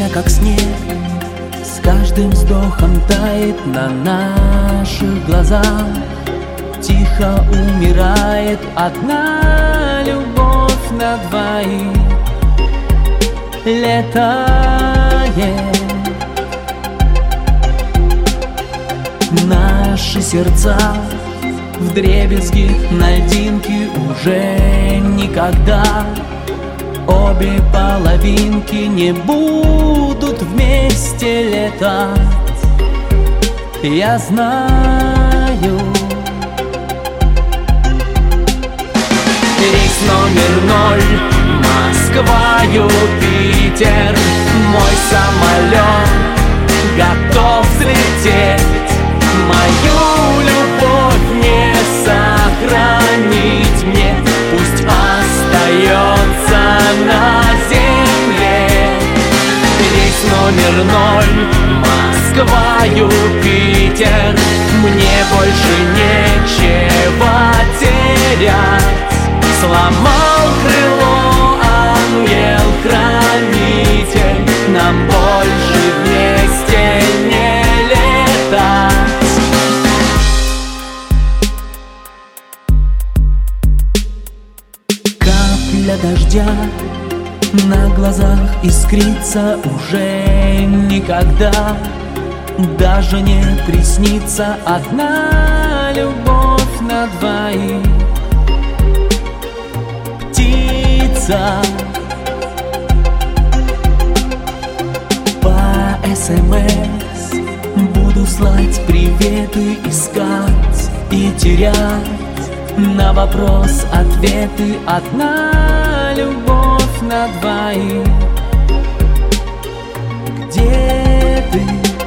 как снег, с каждым вздохом тает на наших глазах. Тихо умирает одна любовь на двоих. Летает наши сердца вдребезги, на льдинки уже никогда. Обе половинки не будут вместе летать. Я знаю. Рейс номер 0, Москва, Юпитер. Мой самолет готов взлететь. Мою любовь не сохранить мне, пусть остается на земле. Рейс номер 0, Москва, Юпитер. Мне больше нечего терять. Сломал крыло ангел-хранитель, нам больше вместе не летать. Капля дождя на глазах искрится уже никогда. Даже не приснится одна любовь на двоих. Птица по СМС буду слать приветы, искать и терять. На вопрос ответы, одна любовь на двоих. Где ты?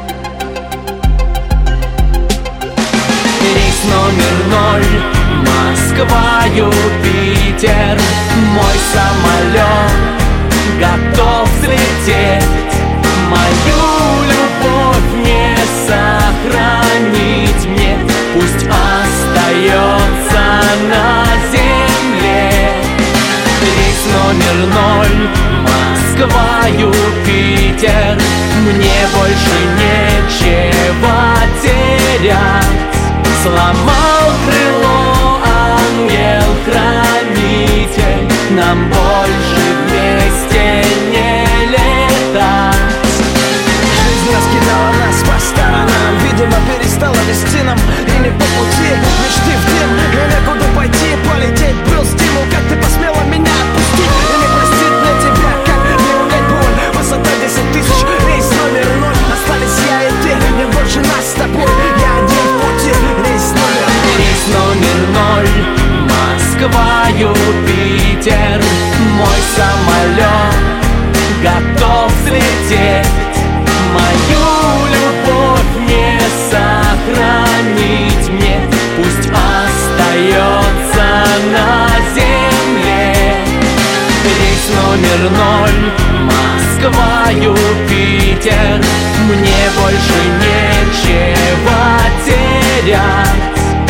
Рейс номер 0, Москва, Юпитер. Мой самолет готов взлететь. Мою любовь не сохранить мне, пусть остается на земле. Рейс номер 0, Москва, Юпитер. Мне больше нечего терять. Сломал крыло ангел-хранитель, нам больше вместе не летать. Жизнь раскидала нас по сторонам, видимо, перестала вести нам или по пути мечты в дым. И некуда пойти, полететь был стимул. Как ты посмела меня отпустить и не простить для тебя, как не унять боль. Высота 10 000, рейс номер 0. Остались я и ты, не больше нас с тобой. Я один в пути, рейс номер 0. Рейс номер 0, Москва, Юпитер. Мой самолет готов взлететь. Мою любовь не сохранить мне, пусть остается на земле. Рейс номер 0, Москва, Юпитер. Мне больше нечего терять.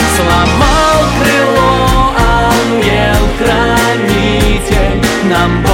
Сломал крыло ангел-хранитель, нам